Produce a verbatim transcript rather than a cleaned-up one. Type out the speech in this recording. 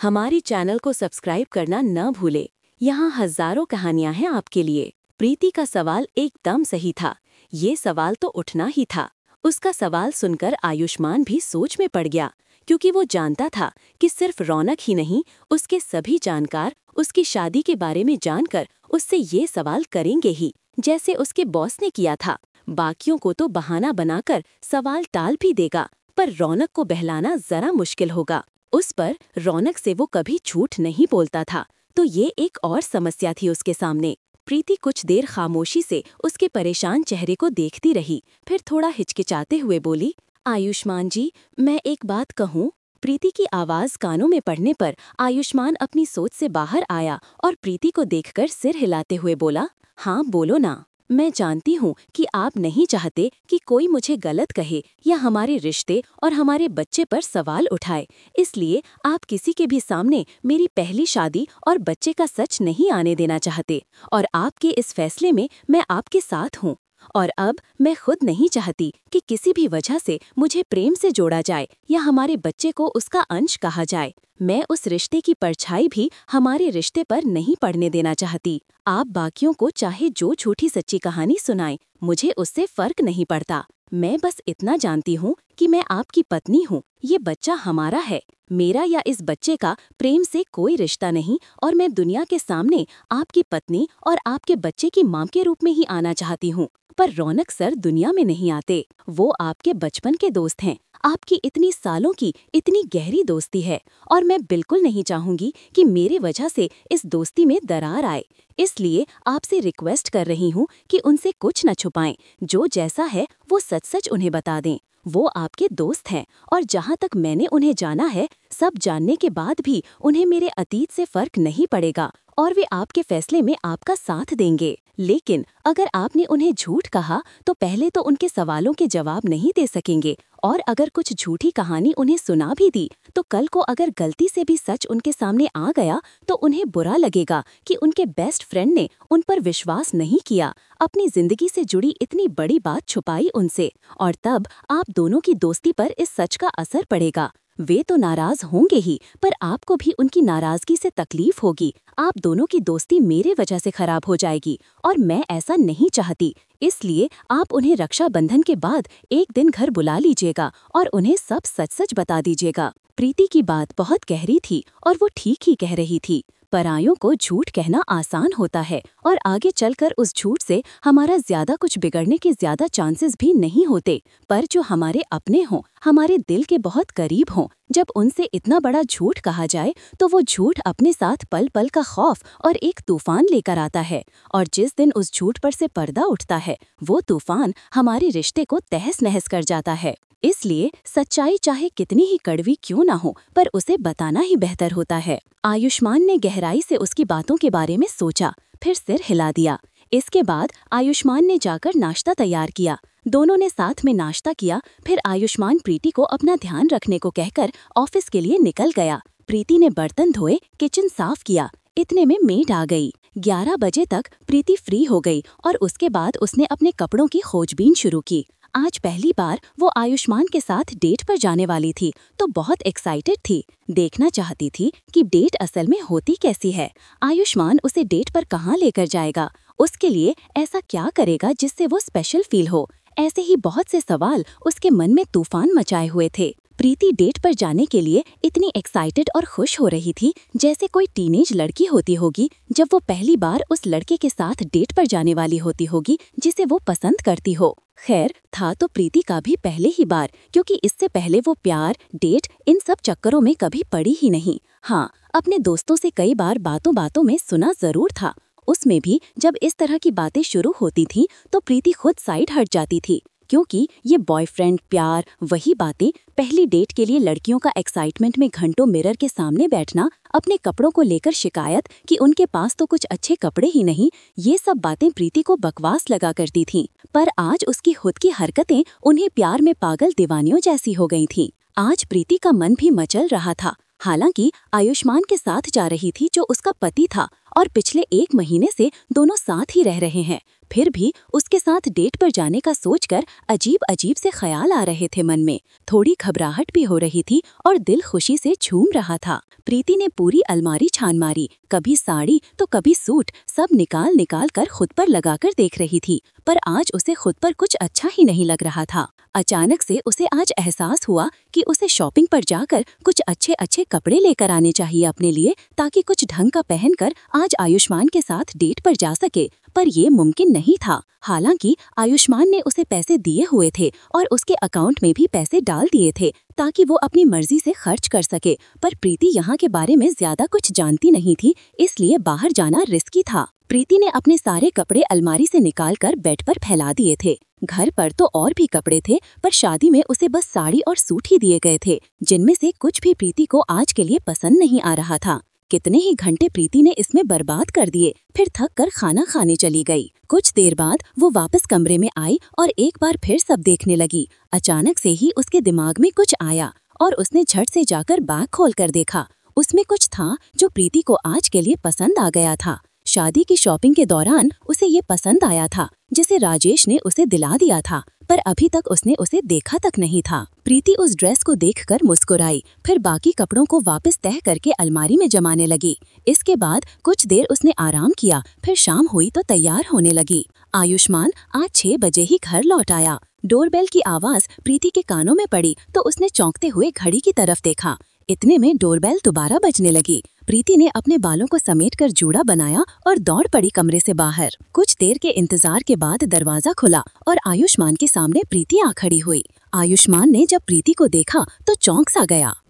हमारे चैनल को सब्सक्राइब करना न भूले। यहाँ हजारों कहानियां हैं आपके लिए। प्रीति का सवाल एकदम सही था। ये सवाल तो उठना ही था। उसका सवाल सुनकर आयुष्मान भी सोच में पड़ गया, क्योंकि वो जानता था कि सिर्फ रौनक ही नहीं, उसके सभी जानकार उसकी शादी के बारे में जानकर उससे ये सवाल करेंगे ही, जैसे उसके बॉस ने किया था। बाकियों को तो बहाना बनाकर सवाल टाल भी देगा, पर रौनक को बहलाना जरा मुश्किल होगा। उस पर रौनक से वो कभी झूठ नहीं बोलता था, तो ये एक और समस्या थी उसके सामने। प्रीति कुछ देर खामोशी से उसके परेशान चेहरे को देखती रही, फिर थोड़ा हिचकिचाते हुए बोली, आयुष्मान जी, मैं एक बात कहूँ। प्रीति की आवाज़ कानों में पड़ने पर आयुष्मान अपनी सोच से बाहर आया और प्रीति को देखकर सिर हिलाते हुए बोला, हाँ बोलो ना। मैं जानती हूँ कि आप नहीं चाहते कि कोई मुझे गलत कहे या हमारे रिश्ते और हमारे बच्चे पर सवाल उठाए, इसलिए आप किसी के भी सामने मेरी पहली शादी और बच्चे का सच नहीं आने देना चाहते, और आपके इस फैसले में मैं आपके साथ हूँ। और अब मैं खुद नहीं चाहती कि किसी भी वजह से मुझे प्रेम से जोड़ा जाए या हमारे बच्चे को उसका अंश कहा जाए। मैं उस रिश्ते की परछाई भी हमारे रिश्ते पर नहीं पड़ने देना चाहती। आप बाकियों को चाहे जो झूठी सच्ची कहानी सुनाएं, मुझे उससे फर्क नहीं पड़ता। मैं बस इतना जानती हूँ कि मैं आपकी पत्नी हूँ। ये बच्चा हमारा है। मेरा या इस बच्चे का प्रेम से कोई रिश्ता नहीं, और मैं दुनिया के सामने आपकी पत्नी और आपके बच्चे की मां के रूप में ही आना चाहती हूँ। पर रौनक सर दुनिया में नहीं आते। वो आपके बचपन के दोस्त हैं। आपकी इतनी सालों की इतनी गहरी दोस्ती है, और मैं बिल्कुल नहीं चाहूंगी कि मेरे वजह से इस दोस्ती में दरार आए। इसलिए आपसे रिक्वेस्ट कर रही हूँ कि उनसे कुछ न छुपाएं। जो जैसा है वो सच सच उन्हें बता दें। वो आपके दोस्त हैं, और जहाँ तक मैंने उन्हें जाना है, सब जानने के बाद भी उन्हें मेरे अतीत से फर्क नहीं पड़ेगा, और वे आपके फैसले में आपका साथ देंगे। लेकिन अगर आपने उन्हें झूठ कहा तो पहले तो उनके सवालों के जवाब नहीं दे सकेंगे, और अगर कुछ झूठी कहानी उन्हें सुना भी दी तो कल को अगर गलती से भी सच उनके सामने आ गया तो उन्हें बुरा लगेगा कि उनके बेस्ट फ्रेंड ने उन पर विश्वास नहीं किया, अपनी जिंदगी से जुड़ी इतनी बड़ी बात छुपाई उनसे, और तब आप दोनों की दोस्ती पर इस सच का असर पड़ेगा। वे तो नाराज होंगे ही, पर आपको भी उनकी नाराजगी से तकलीफ होगी। आप दोनों की दोस्ती मेरे वजह से खराब हो जाएगी, और मैं ऐसा नहीं चाहती। इसलिए आप उन्हें रक्षाबंधन के बाद एक दिन घर बुला लीजिएगा और उन्हें सब सच सच बता दीजिएगा। प्रीति की बात बहुत गहरी थी, और वो ठीक ही कह रही थी। परायों को झूठ कहना आसान होता है, और आगे चलकर उस झूठ से हमारा ज्यादा कुछ बिगड़ने के ज्यादा चांसेस भी नहीं होते। पर जो हमारे अपने हों, हमारे दिल के बहुत करीब हों, जब उनसे इतना बड़ा झूठ कहा जाए तो वो झूठ अपने साथ पल पल का खौफ और एक तूफान लेकर आता है। और जिस दिन उस झूठ पर से पर्दा उठता है, वो तूफान हमारे रिश्ते को तहस नहस कर जाता है। इसलिए सच्चाई चाहे कितनी ही कड़वी क्यों ना हो, पर उसे बताना ही बेहतर होता है। आयुष्मान ने गहराई से उसकी बातों के बारे में सोचा, फिर सिर हिला दिया। इसके बाद आयुष्मान ने जाकर नाश्ता तैयार किया। दोनों ने साथ में नाश्ता किया। फिर आयुष्मान प्रीति को अपना ध्यान रखने को कहकर ऑफिस के लिए निकल गया। प्रीति ने बर्तन धोए, किचन साफ किया। इतने में मेड आ गई। ग्यारह बजे तक प्रीति फ्री हो गई, और उसके बाद उसने अपने कपड़ों की खोजबीन शुरू की। आज पहली बार वो आयुष्मान के साथ डेट पर जाने वाली थी, तो बहुत एक्साइटेड थी। देखना चाहती थी कि डेट असल में होती कैसी है। आयुष्मान उसे डेट पर कहाँ लेकर जाएगा, उसके लिए ऐसा क्या करेगा जिससे वो स्पेशल फील हो। ऐसे ही बहुत से सवाल उसके मन में तूफान मचाए हुए थे। प्रीति डेट पर जाने के लिए इतनी एक्साइटेड और खुश हो रही थी जैसे कोई टीनेज लड़की होती होगी जब वो पहली बार उस लड़के के साथ डेट पर जाने वाली होती होगी जिसे वो पसंद करती हो। खैर, था तो प्रीति का भी पहले ही बार, क्योंकि इससे पहले वो प्यार, डेट, इन सब चक्करों में कभी पड़ी ही नहीं। हाँ, अपने दोस्तों से कई बार बातों बातों में सुना जरूर था। उसमें भी जब इस तरह की बातें शुरू होती थीं तो प्रीति खुद साइड हट जाती थी, क्योंकि ये बॉयफ्रेंड, प्यार, वही बातें, पहली डेट के लिए लड़कियों का एक्साइटमेंट में घंटों मिरर के सामने बैठना, अपने कपड़ों को लेकर शिकायत कि उनके पास तो कुछ अच्छे कपड़े ही नहीं, ये सब बातें प्रीति को बकवास लगा करती थीं। पर आज उसकी खुद की हरकतें उन्हें प्यार में पागल दीवानियों जैसी हो गई थीं। आज प्रीति का मन भी मचल रहा था। हालांकि आयुष्मान के साथ जा रही थी जो उसका पति था, और पिछले एक महीने से दोनों साथ ही रह रहे हैं। फिर भी उसके साथ डेट पर जाने का सोचकर अजीब अजीब से ख्याल आ रहे थे मन में। थोड़ी घबराहट भी हो रही थी और दिल खुशी से झूम रहा था। प्रीति ने पूरी अलमारी छान मारी, कभी साड़ी तो कभी सूट, सब निकाल निकाल कर खुद पर लगाकर देख रही थी, पर आज उसे खुद पर कुछ अच्छा ही नहीं लग रहा था। अचानक से उसे आज एहसास हुआ कि उसे शॉपिंग पर जाकर कुछ अच्छे अच्छे कपड़े लेकर आने चाहिए अपने लिए, ताकि कुछ ढंग का पहनकर आज आयुष्मान के साथ डेट पर जा सके। पर ये मुमकिन नहीं था। हालांकि आयुष्मान ने उसे पैसे दिए हुए थे और उसके अकाउंट में भी पैसे डाल दिए थे ताकि वो अपनी मर्जी से खर्च कर सके, पर प्रीति यहाँ के बारे में ज्यादा कुछ जानती नहीं थी, इसलिए बाहर जाना रिस्की था। प्रीति ने अपने सारे कपड़े अलमारी से निकालकर बेड पर फैला दिए थे। घर पर तो और भी कपड़े थे, पर शादी में उसे बस साड़ी और सूट ही दिए गए थे, जिनमें से कुछ भी प्रीति को आज के लिए पसंद नहीं आ रहा था। कितने ही घंटे प्रीति ने इसमें बर्बाद कर दिए, फिर थक कर खाना खाने चली गई। कुछ देर बाद वो वापस कमरे में आई और एक बार फिर सब देखने लगी। अचानक से ही उसके दिमाग में कुछ आया और उसने झट से जाकर बैग खोल कर देखा। उसमें कुछ था जो प्रीति को आज के लिए पसंद आ गया था। शादी की शॉपिंग के दौरान उसे ये पसंद आया था, जिसे राजेश ने उसे दिला दिया था, पर अभी तक उसने उसे देखा तक नहीं था। प्रीति उस ड्रेस को देखकर मुस्कुराई, फिर बाकी कपड़ों को वापस तह करके अलमारी में जमाने लगी। इसके बाद कुछ देर उसने आराम किया, फिर शाम हुई तो तैयार होने लगी। आयुष्मान आज छह बजे ही घर लौट आया। डोरबेल की आवाज प्रीति के कानों में पड़ी तो उसने चौंकते हुए घड़ी की तरफ देखा। इतने में डोरबेल दोबारा बजने लगी। प्रीति ने अपने बालों को समेटकर जूड़ा बनाया और दौड़ पड़ी कमरे से बाहर। कुछ देर के इंतजार के बाद दरवाजा खुला और आयुष्मान के सामने प्रीति आ खड़ी हुई। आयुष्मान ने जब प्रीति को देखा तो चौंक सा गया।